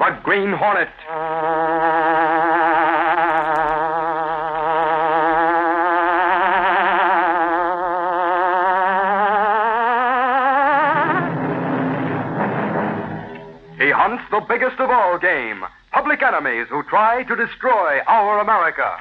the Green Hornet. He hunts the biggest of all game, public enemies who try to destroy our America.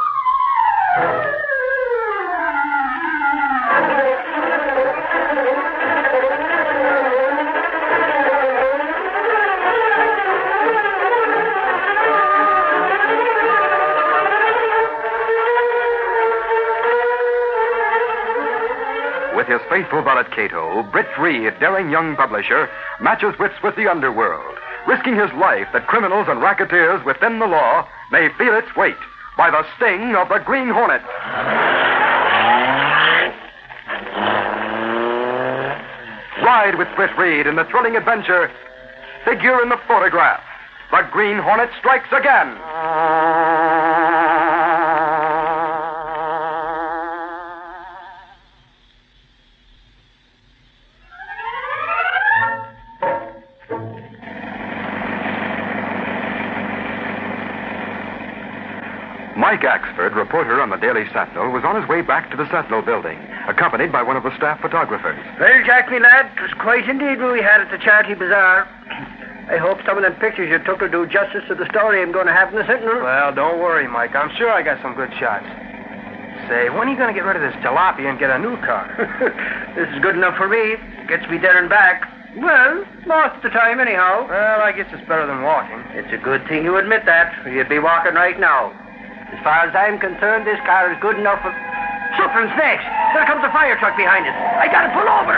With his faithful valet Cato, Britt Reed, daring young publisher, matches wits with the underworld, risking his life that criminals and racketeers within the law may feel its weight by the sting of the Green Hornet. Ride with Britt Reed in the thrilling adventure, Figure in the Photograph. The Green Hornet strikes again. Mike Axford, reporter on the Daily Sentinel, was on his way back to the Sentinel building, accompanied by one of the staff photographers. Well, Jack, me lad, it was quite indeed what we had at the Charity Bazaar. I hope some of them pictures you took will do justice to the story I'm going to have in the Sentinel. Well, don't worry, Mike. I'm sure I got some good shots. Say, when are you going to get rid of this jalopy and get a new car? This is good enough for me. Gets me there and back. Well, most of the time, anyhow. Well, I guess it's better than walking. It's a good thing you admit that, or you'd be walking right now. As far as I'm concerned, this car is good enough for... Suffering snakes! There comes a fire truck behind us. I gotta pull over.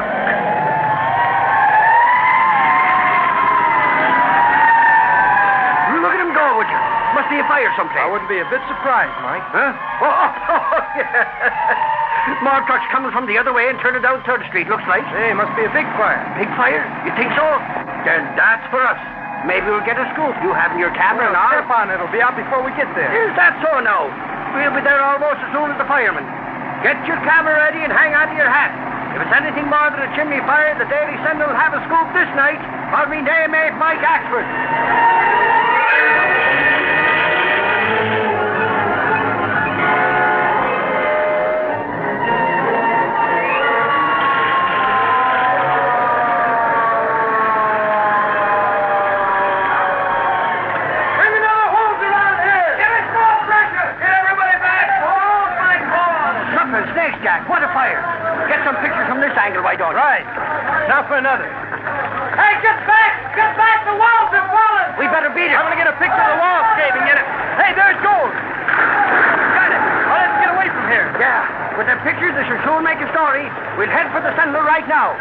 Look at him go, would you? Must be a fire someplace. I wouldn't be a bit surprised, Mike. Huh? Oh, yeah. More trucks coming from the other way and turning down 3rd Street, looks like. Hey, must be a big fire. Big fire? You think so? Then that's for us. Maybe we'll get a scoop. You having your camera now? Step on it. It'll be out before we get there. Is that so now? We'll be there almost as soon as the firemen. Get your camera ready and hang on to your hat. If it's anything more than a chimney fire, the Daily Sentinel will have a scoop this night of me naymate Mike Axford. Why don't you? Right. Now for another. Hey, get back! Get back! The walls are falling! We better beat it. I'm going to get a picture of the walls caving in it. Hey, there's gold. Got it. Well, let's get away from here. Yeah. With the pictures, they should soon make a story. We'll head for the Sentinel right now.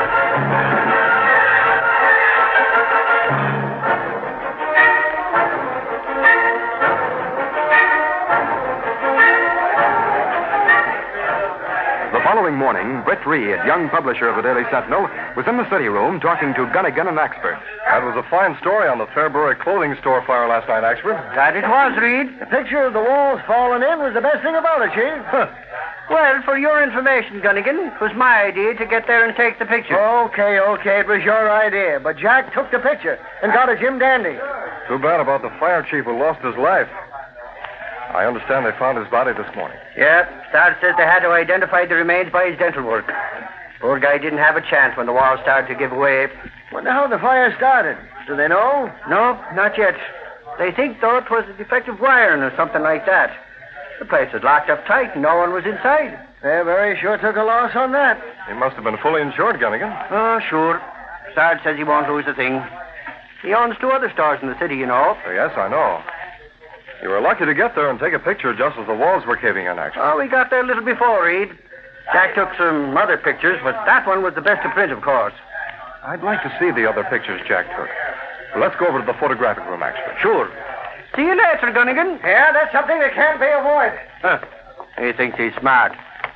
The following morning, Britt Reed, young publisher of the Daily Sentinel, was in the city room talking to Gunnigan and Axford. That was a fine story on the Fairbury clothing store fire last night, Axford. That it was, Reed. The picture of the walls falling in was the best thing about it, Chief. Well, for your information, Gunnigan, it was my idea to get there and take the picture. Okay, it was your idea. But Jack took the picture and got a Jim Dandy. Too bad about the fire chief who lost his life. I understand they found his body this morning. Yeah, Star says they had to identify the remains by his dental work. Poor guy didn't have a chance when the walls started to give way. Wonder how the fire started. Do they know? No, not yet. They think, though, it was a defective wiring or something like that. The place was locked up tight and no one was inside. They very sure took a loss on that. He must have been fully insured, Gunnigan. Oh, sure. Sarge says he won't lose a thing. He owns 2 other stores in the city, you know. Oh, yes, I know. You were lucky to get there and take a picture just as the walls were caving in, actually. Oh, we got there a little before, Reed. Jack took some other pictures, but that one was the best to print, of course. I'd like to see the other pictures Jack took. Well, let's go over to the photographic room, actually. Sure. See you later, Gunnigan. Yeah, that's something that can't be avoided. Huh. He thinks he's smart.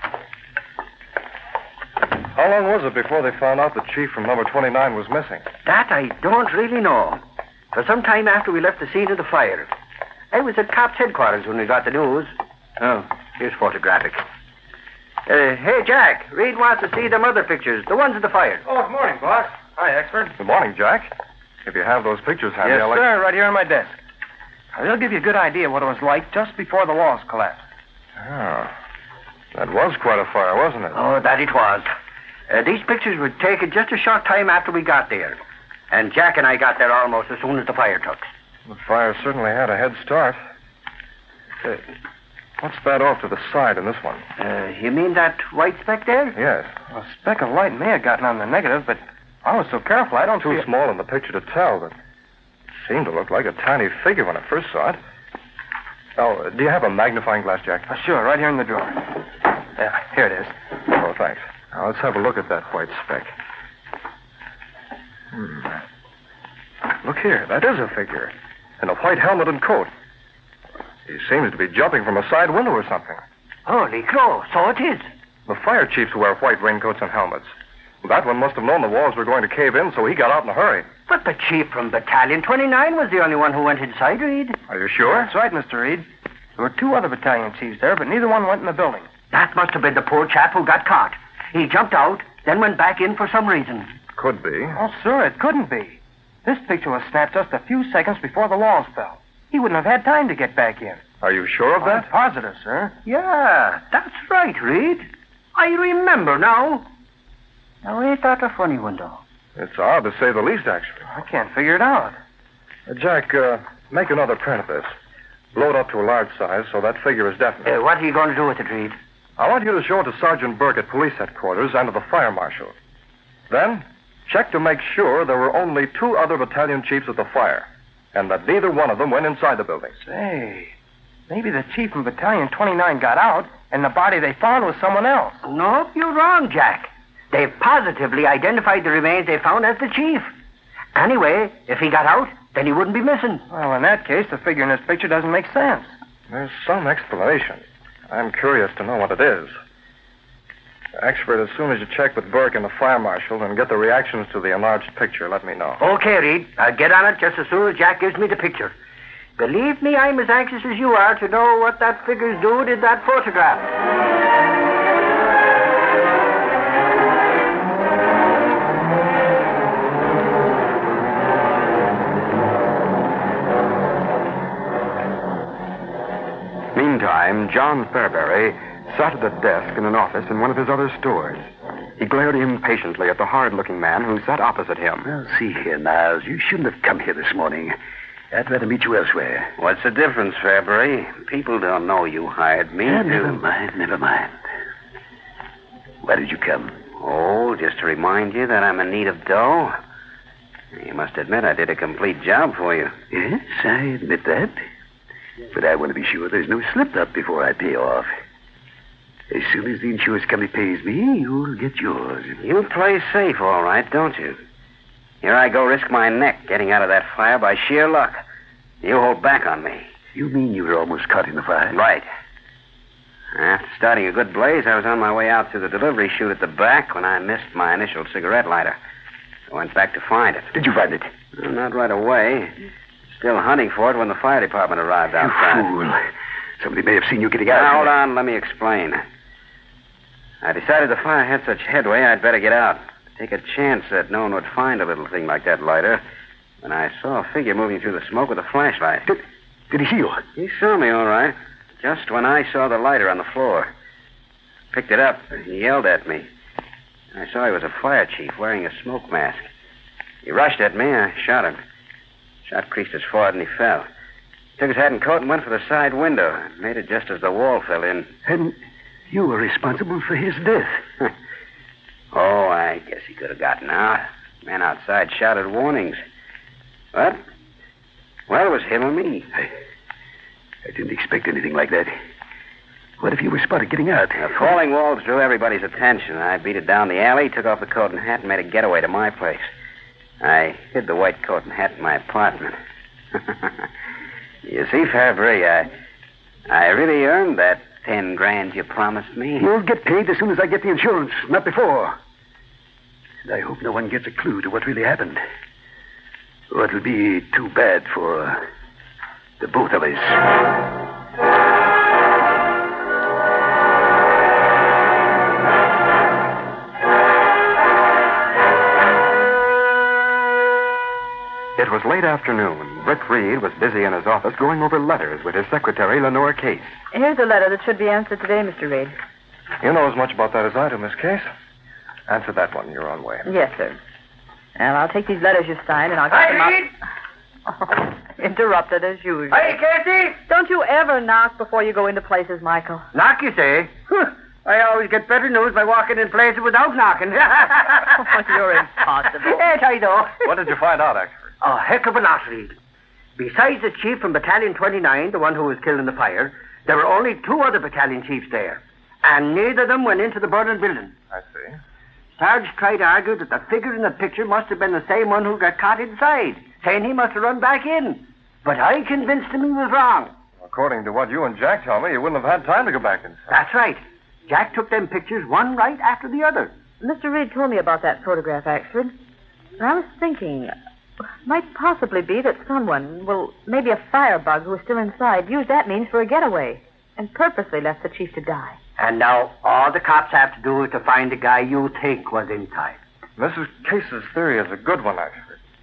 How long was it before they found out the chief from number 29 was missing? That I don't really know. For some time after we left the scene of the fire. I was at cops' headquarters when we got the news. Oh, here's photographic. Hey, Jack, Reed wants to see them other pictures, the ones of the fire. Oh, good morning, boss. Hi, Axford. Good morning, Jack. If you have those pictures handy, Yes, I'd like... sir, right here on my desk. Now, they'll give you a good idea what it was like just before the walls collapsed. Oh, that was quite a fire, wasn't it? Oh, that it was. These pictures were taken just a short time after we got there. And Jack and I got there almost as soon as the fire took. The fire certainly had a head start. Hey, what's that off to the side in this one? You mean that white speck there? Yes. A speck of light may have gotten on the negative, but I was so careful I don't Too see... small in the picture to tell, but it seemed to look like a tiny figure when I first saw it. Oh, do you have a magnifying glass, Jack? Sure, right here in the drawer. Yeah, here it is. Oh, thanks. Now, let's have a look at that white speck. Look here, that is a figure. In a white helmet and coat. He seems to be jumping from a side window or something. Holy crow, so it is. The fire chiefs wear white raincoats and helmets. That one must have known the walls were going to cave in, so he got out in a hurry. But the chief from Battalion 29 was the only one who went inside, Reed. Are you sure? That's right, Mr. Reed. There were 2 other battalion chiefs there, but neither one went in the building. That must have been the poor chap who got caught. He jumped out, then went back in for some reason. Could be. Oh, sir, it couldn't be. This picture was snapped just a few seconds before the walls fell. He wouldn't have had time to get back in. Are you sure of I'm that? positive, sir. Yeah, that's right, Reed. I remember now. Now, ain't that a funny one, though? It's odd to say the least, actually. I can't figure it out. Jack, make another print of this. Load up to a large size so that figure is definite. What are you going to do with it, Reed? I want you to show it to Sergeant Burke at police headquarters and to the fire marshal. Then, check to make sure there were only 2 other battalion chiefs at the fire, and that neither one of them went inside the building. Say, maybe the chief from Battalion 29 got out, and the body they found was someone else. No, you're wrong, Jack. They positively identified the remains they found as the chief. Anyway, if he got out, then he wouldn't be missing. Well, in that case, the figure in this picture doesn't make sense. There's some explanation. I'm curious to know what it is. Expert, as soon as you check with Burke and the fire marshal and get the reactions to the enlarged picture, let me know. Okay, Reed. I'll get on it just as soon as Jack gives me the picture. Believe me, I'm as anxious as you are to know what that figure's doing in that photograph. Meantime, John Fairbury sat at a desk in an office in one of his other stores. He glared impatiently at the hard-looking man who sat opposite him. Well, see here, Niles. You shouldn't have come here this morning. I'd rather meet you elsewhere. What's the difference, Fairbury? People don't know you hired me to... Never mind. Why did you come? Oh, just to remind you that I'm in need of dough. You must admit I did a complete job for you. Yes, I admit that. But I want to be sure there's no slip-up before I pay off. As soon as the insurance company pays me, you'll get yours. You play safe, all right, don't you? Here I go risk my neck getting out of that fire by sheer luck. You hold back on me. You mean you were almost caught in the fire? Right. After starting a good blaze, I was on my way out to the delivery chute at the back when I missed my initial cigarette lighter. I went back to find it. Did you find it? Well, not right away. Still hunting for it when the fire department arrived outside. You fool. Somebody may have seen you getting out. Now, hold on. Let me explain. I decided the fire had such headway, I'd better get out. Take a chance that no one would find a little thing like that lighter. When I saw a figure moving through the smoke with a flashlight. Did he see you? He saw me, all right. Just when I saw the lighter on the floor. Picked it up. He yelled at me. I saw he was a fire chief wearing a smoke mask. He rushed at me. I shot him. Shot creased his forehead and he fell. Took his hat and coat and went for the side window. Made it just as the wall fell in. And you were responsible for his death. Oh, I guess he could have gotten out. Man outside shouted warnings. What? Well, it was him or me. I didn't expect anything like that. What if you were spotted getting out? The falling walls drew everybody's attention. I beat it down the alley, took off the coat and hat, and made a getaway to my place. I hid the white coat and hat in my apartment. You see, Fairbury, I really earned that $10,000 you promised me. You'll get paid as soon as I get the insurance, not before. And I hope no one gets a clue to what really happened. Or it'll be too bad for the both of us. It was late afternoon. Britt Reed was busy in his office going over letters with his secretary, Lenore Case. Here's a letter that should be answered today, Mr. Reed. You know as much about that as I do, Miss Case. Answer that one your own way. Yes, sir. And I'll take these letters you signed and I'll get them Reed! up. Interrupted as usual. Hey, Casey! Don't you ever knock before you go into places, Michael. Knock, you say? I always get better news by walking in places without knocking. You're impossible. Ain't I, though? What did you find out, Axford? A heck of a lot, Reed. Besides the chief from Battalion 29, the one who was killed in the fire, there were only 2 other battalion chiefs there. And neither of them went into the burning building. I see. Sarge tried to argue that the figure in the picture must have been the same one who got caught inside, saying he must have run back in. But I convinced him he was wrong. According to what you and Jack tell me, you wouldn't have had time to go back inside. That's right. Jack took them pictures one right after the other. Mr. Reed told me about that photograph, Axford. And I was thinking, might possibly be that someone, well, maybe a firebug who was still inside, used that means for a getaway and purposely left the chief to die. And now all the cops have to do is to find the guy you think was inside. Mrs. Case's theory is a good one, Axford.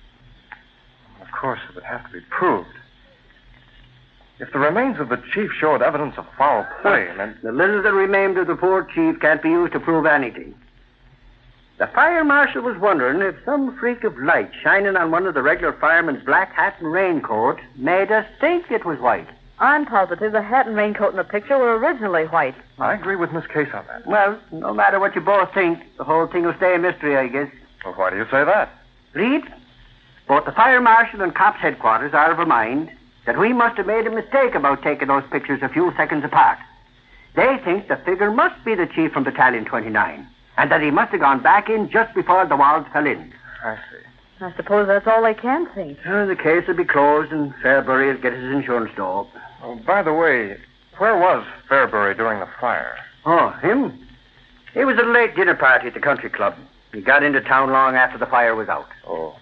Of course, it would have to be proved. If the remains of the chief showed evidence of foul play, then... The little that remained of the poor chief can't be used to prove anything. The fire marshal was wondering if some freak of light shining on one of the regular firemen's black hat and raincoat made us think it was white. I'm positive the hat and raincoat in the picture were originally white. I agree with Miss Case on that. Well, no matter what you both think, the whole thing will stay a mystery, I guess. Well, why do you say that? Reed, both the fire marshal and cops headquarters are of a mind that we must have made a mistake about taking those pictures a few seconds apart. They think the figure must be the chief from Battalion 29, and that he must have gone back in just before the walls fell in. I see. I suppose that's all they can think. The case will be closed, and Fairbury will get his insurance dog. Oh, by the way, where was Fairbury during the fire? Oh, him? He was at a late dinner party at the country club. He got into town long after the fire was out. Oh.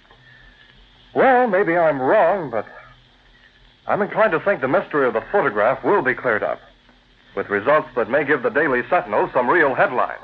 Well, maybe I'm wrong, but I'm inclined to think the mystery of the photograph will be cleared up, with results that may give the Daily Sentinel some real headlines.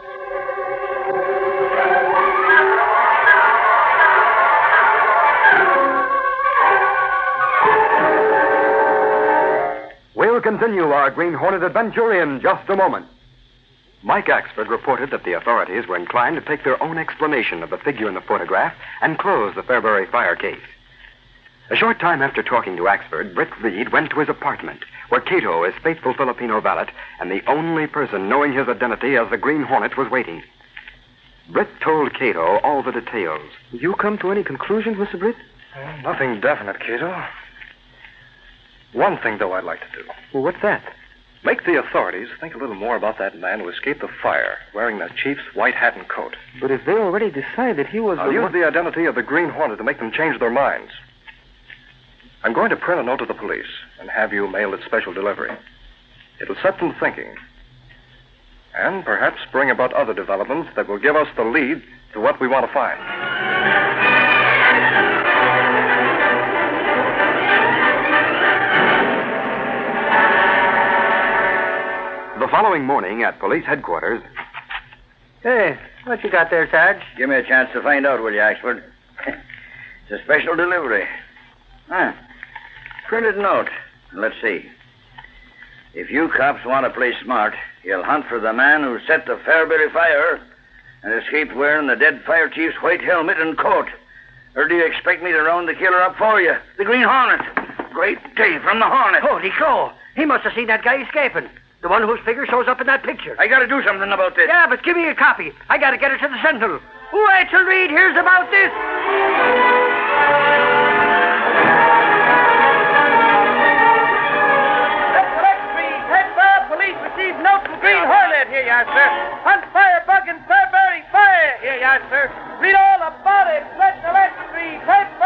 We'll continue our Green Hornet adventure in just a moment. Mike Axford reported that the authorities were inclined to take their own explanation of the figure in the photograph and close the Fairbury fire case. A short time after talking to Axford, Britt Reed went to his apartment, where Cato, his faithful Filipino valet, and the only person knowing his identity as the Green Hornet, was waiting. Britt told Cato all the details. You come to any conclusions, Mr. Britt? Nothing definite, Cato. One thing, though, I'd like to do. Well, what's that? Make the authorities think a little more about that man who escaped the fire, wearing the chief's white hat and coat. But if they already decide that he was I'll use the identity of the Green Hornet to make them change their minds. I'm going to print a note to the police and have you mail it special delivery. It'll set them thinking. And perhaps bring about other developments that will give us the lead to what we want to find. The following morning at police headquarters... Hey, what you got there, Sarge? Give me a chance to find out, will you, Axford? It's a special delivery. Printed note. Let's see. If you cops want to play smart, you'll hunt for the man who set the Fairbury fire and escaped wearing the dead fire chief's white helmet and coat. Or do you expect me to round the killer up for you? The Green Hornet. Great day from the Hornet. Holy crow! He must have seen that guy escaping. The one whose figure shows up in that picture. I got to do something about this. Yeah, but give me a copy. I got to get it to the Sentinel. Wait till Reed hears about this. Police received note from Green Hornet. Here you are, sir. Hunt firebug in Fairbury fire. Here you are, sir. Read all about it. Sentinel Street.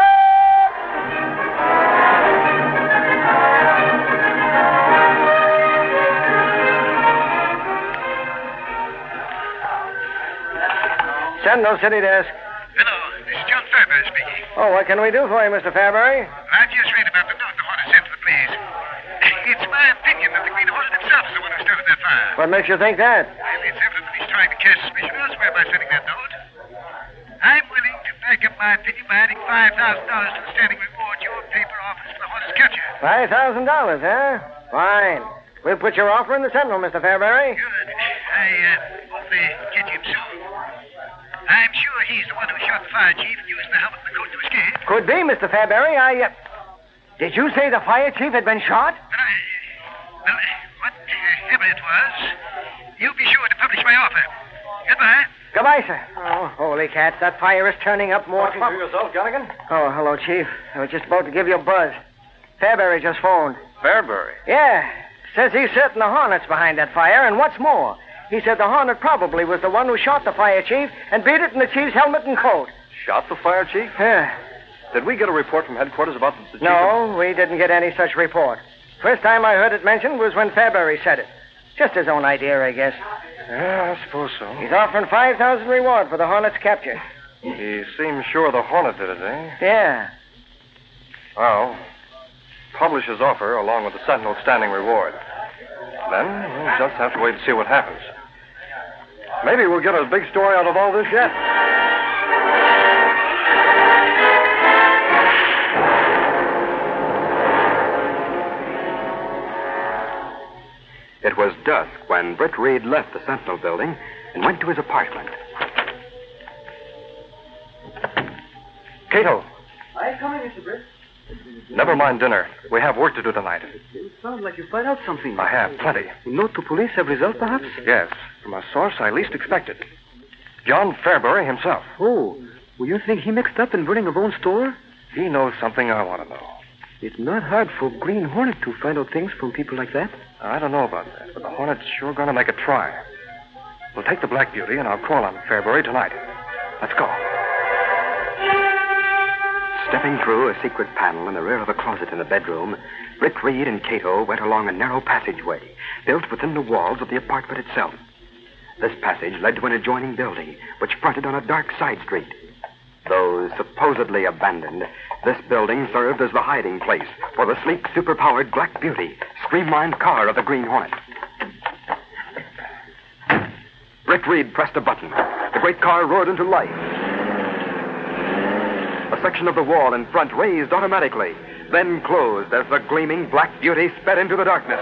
Sentinel City Desk. Hello, this is John Fairbury speaking. Oh, what can we do for you, Mr. Fairbury? I just read about the note the Hornet sent to the police. It's my opinion that the Green Hornet himself is the one who started that fire. What makes you think that? Well, it's evident that he's trying to cast suspicion elsewhere by sending that note. I'm willing to back make up my opinion by adding $5,000 to the standing reward your paper offers for the horse's capture. $5,000, huh? Fine. We'll put your offer in the Sentinel, Mr. Fairbury. Good. I hope they get him soon. I'm sure he's the one who shot the fire chief and used the helmet and the coat to escape. Could be, Mr. Fairbury. Did you say the fire chief had been shot? Well, whatever it was, you be sure to publish my offer. Goodbye. Goodbye, sir. Oh, holy cats, that fire is turning up more Talking to yourself, Gunnigan? Oh, hello, Chief. I was just about to give you a buzz. Fairbury just phoned. Fairbury? Yeah. Says he's certain the Hornet's behind that fire, and what's more, he said the Hornet probably was the one who shot the fire chief and beat it in the chief's helmet and coat. Shot the fire chief? Yeah. Did we get a report from headquarters about the chief? No, we didn't get any such report. First time I heard it mentioned was when Fairbury said it. Just his own idea, I guess. Yeah, I suppose so. He's offering $5,000 reward for the Hornet's capture. He seems sure the Hornet did it, eh? Yeah. Well, publish his offer along with the Sentinel's standing reward. Then we'll just have to wait and see what happens. Maybe we'll get a big story out of all this yet. It was dusk when Britt Reed left the Sentinel building and went to his apartment. Cato, I'm coming, Mr. Britt. never mind dinner. We have work to do tonight. It sounds like you find out something. I have, plenty. Note to police have result, perhaps? Yes, from a source I least expected. John Fairbury himself. Oh, well, you think he mixed up in burning a bone store? He knows something I want to know. It's not hard for Green Hornet to find out things from people like that. I don't know about that, but the Hornet's sure going to make a try. We'll take the Black Beauty, and I'll call on Fairbury tonight. Let's go. Stepping through a secret panel in the rear of a closet in the bedroom, Britt Reed and Cato went along a narrow passageway built within the walls of the apartment itself. This passage led to an adjoining building, which fronted on a dark side street. Though supposedly abandoned, this building served as the hiding place for the sleek, superpowered Black Beauty, streamlined car of the Green Hornet. Britt Reed pressed a button. The great car roared into life. A section of the wall in front raised automatically, then closed as the gleaming Black Beauty sped into the darkness.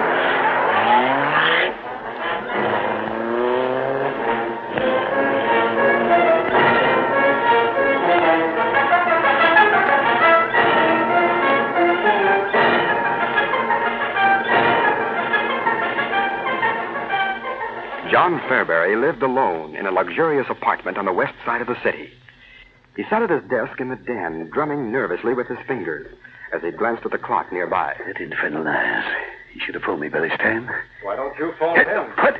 John Fairbury lived alone in a luxurious apartment on the west side of the city. He sat at his desk in the den, drumming nervously with his fingers as he glanced at the clock nearby. That infernal Niles. He should have phoned me by this time. Why don't you phone him? What?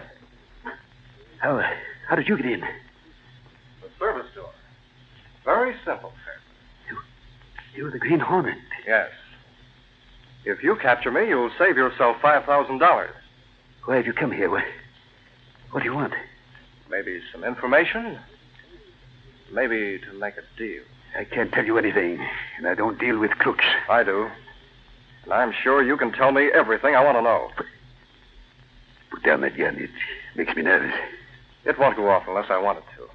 How did you get in? The service door. Very simple, sir. You're the Green Hornet. Yes. If you capture me, you'll save yourself $5,000. Why have you come here? What do you want? Maybe some information. Maybe to make a deal. I can't tell you anything, and I don't deal with crooks. I do. And I'm sure you can tell me everything I want to know. Put down that gun. It makes me nervous. It won't go off unless I want it to.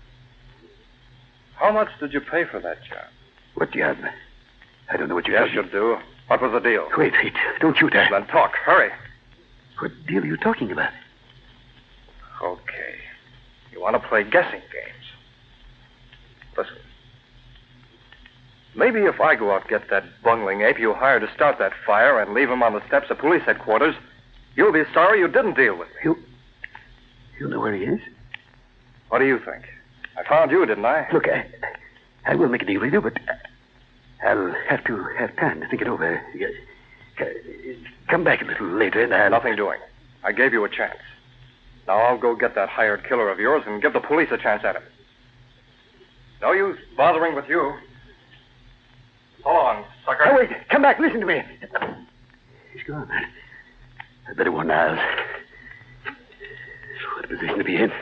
How much did you pay for that job? What job? I don't know what you're Yes, you do. What was the deal? Wait. Don't shoot her. Then talk. Hurry. What deal are you talking about? Okay. You want to play guessing games. Listen. Maybe if I go out and get that bungling ape you hired to start that fire and leave him on the steps of police headquarters, you'll be sorry you didn't deal with me. You know where he is? What do you think? I found you, didn't I? Look, I will make a deal with you, but I'll have to have time to think it over. Come back a little later and I'll... Nothing doing. I gave you a chance. Now I'll go get that hired killer of yours and give the police a chance at him. No use bothering with you. So long, sucker. Oh, wait. Come back. Listen to me. He's gone. I better warn Niles. What a position to be in.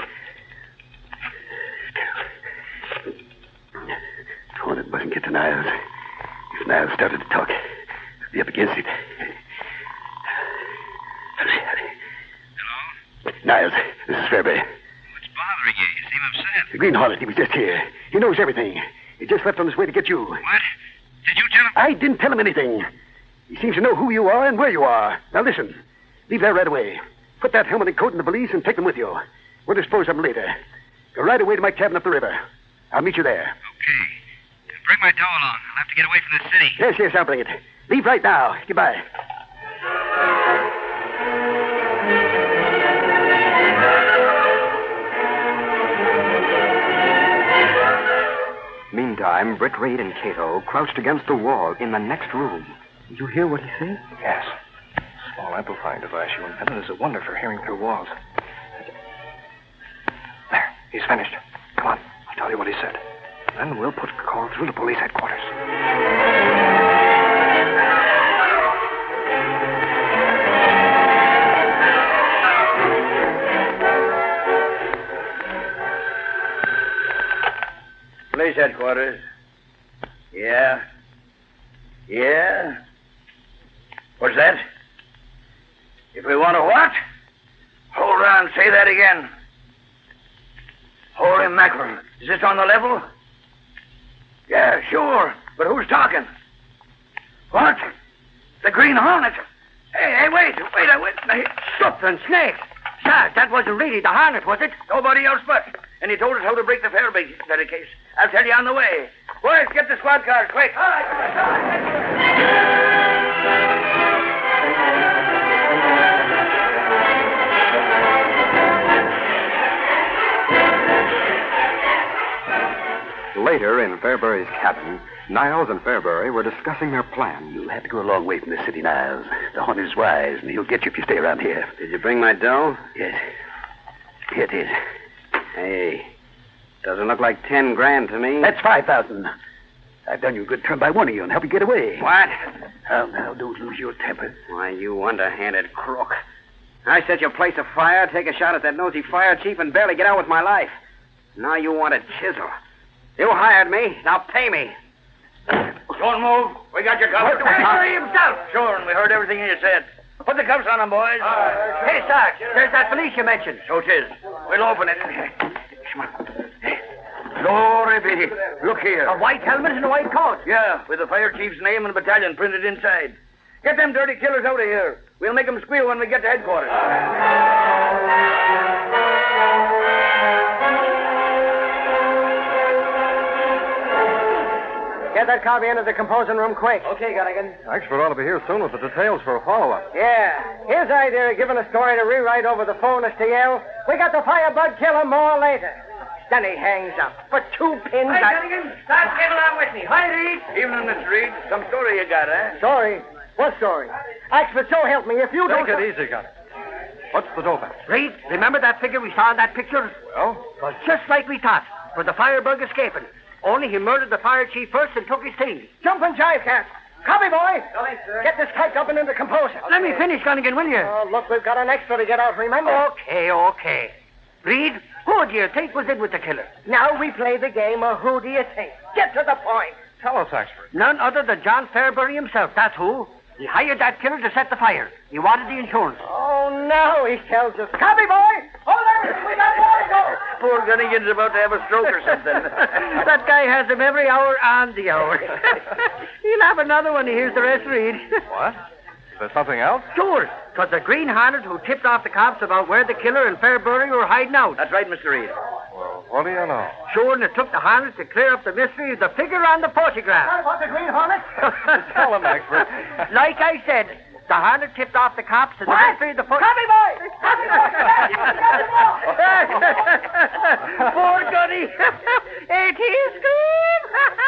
Hornet mustn't get to Niles. If Niles started to talk, I'd be up against it. Hello? Niles, this is Fairbury. What's bothering you? You seem upset. The Green Hornet, he was just here. He knows everything. He just left on his way to get you. What? Did you tell him? I didn't tell him anything. He seems to know who you are and where you are. Now listen. Leave there right away. Put that helmet and coat in the valise and take them with you. We'll dispose of them later. Go right away to my cabin up the river. I'll meet you there. Okay. Bring my doll along. I'll have to get away from the city. Yes, I'll bring it. Leave right now. Goodbye. Meantime, Britt Reed and Cato crouched against the wall in the next room. Did you hear what he said? Yes. Small amplifying device you invented is a wonder for hearing through walls. There. He's finished. Come on. I'll tell you what he said. Then we'll put a call through to police headquarters. Police headquarters. Yeah? Yeah? What's that? If we want to what? Hold on, say that again. Holy mackerel. Is this on the level? Yeah, sure. But who's talking? What? The Green Hornet? Hey, wait. Stuff and snakes. Sarge, that wasn't really the Hornet, was it? Nobody else but. And he told us how to break the fair barricades. I'll tell you on the way. Boys, get the squad cars, quick. All right. Later, in Fairbury's cabin, Niles and Fairbury were discussing their plan. You'll have to go a long way from the city, Niles. The Hornet is wise, and he'll get you if you stay around here. Did you bring my dough? Yes. Here it is. Hey, doesn't look like 10 grand to me. That's 5,000. I've done you a good turn by warning you and help you get away. What? Now, don't lose your temper. Why, you underhanded crook. I set your place afire, take a shot at that nosy fire chief, and barely get out with my life. Now you want a chisel. You hired me. Now pay me. Don't move. We got your covered. Himself. Sure, and we heard everything you said. Put the cuffs on him, boys. Hey, Sarge, there's that police you mentioned. So it is. We'll open it. Come on. Glory be. Look here. A white helmet and a white coat. Yeah, with the fire chief's name and battalion printed inside. Get them dirty killers out of here. We'll make them squeal when we get to headquarters. Get that copy into the composing room quick. Okay, Gunnigan. Expert ought to be here soon with the details for a follow-up. Yeah. His idea of giving a story to rewrite over the phone is to yell, "We got the firebug killer more later." Then he hangs up. For 2 pins. Hey, Gunnigan, start getting along with me. Hi, Reed. Evening, Mr. Reed. Some story you got, eh? Story? What story? Expert, so help me. If you don't... Take it easy, Gunnigan. What's the dope? Reed, remember that figure we saw in that picture? Well? Well, just like we thought. With the firebug escaping. Only he murdered the fire chief first and took his things. Jump and jive, Cat. Copy, boy. Going, sir. Get this typed up and in the composer. Let me finish, Gunnigan, will you? Oh, look, we've got an extra to get out, remember? Okay. Reed, who do you think was in with the killer? Now we play the game of who do you think. Get to the point. Tell us, Expert. None other than John Fairbury himself, that's who. He hired that killer to set the fire. He wanted the insurance. Oh, now he tells us. Copy, boy! Hold on! We got more to go! Poor Gunnigan's about to have a stroke or something. That guy has him every hour on the hour. He'll have another when he hears the rest read. What? Is there something else? Sure. 'Twas the Green Hornet who tipped off the cops about where the killer and Fairbury were hiding out. That's right, Mr. Reed. Well, what do you know? Sure, and it took the Hornet to clear up the mystery of the figure on the photograph. What about the Green Hornet? Tell him, Expert. Like I said, the Hornet tipped off the cops and the mystery of the photograph. Copy, boy! Poor Gunny. Ain't he a scream?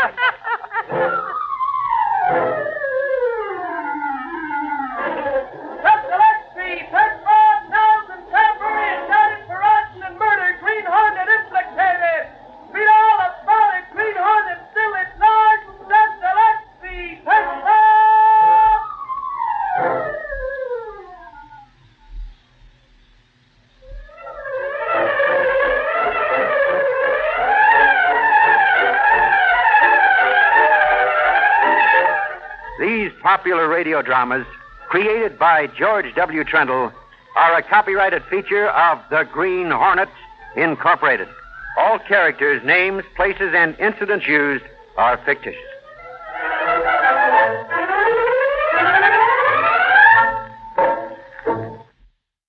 Penfold, Niles, and Fairbury indicted for arson and murder. Green Hornet implicated. Read all about it. Green Hornet still at large. That's Alexi Penfold. These popular radio dramas, created by George W. Trendle, are a copyrighted feature of the Green Hornet, Incorporated. All characters, names, places, and incidents used are fictitious.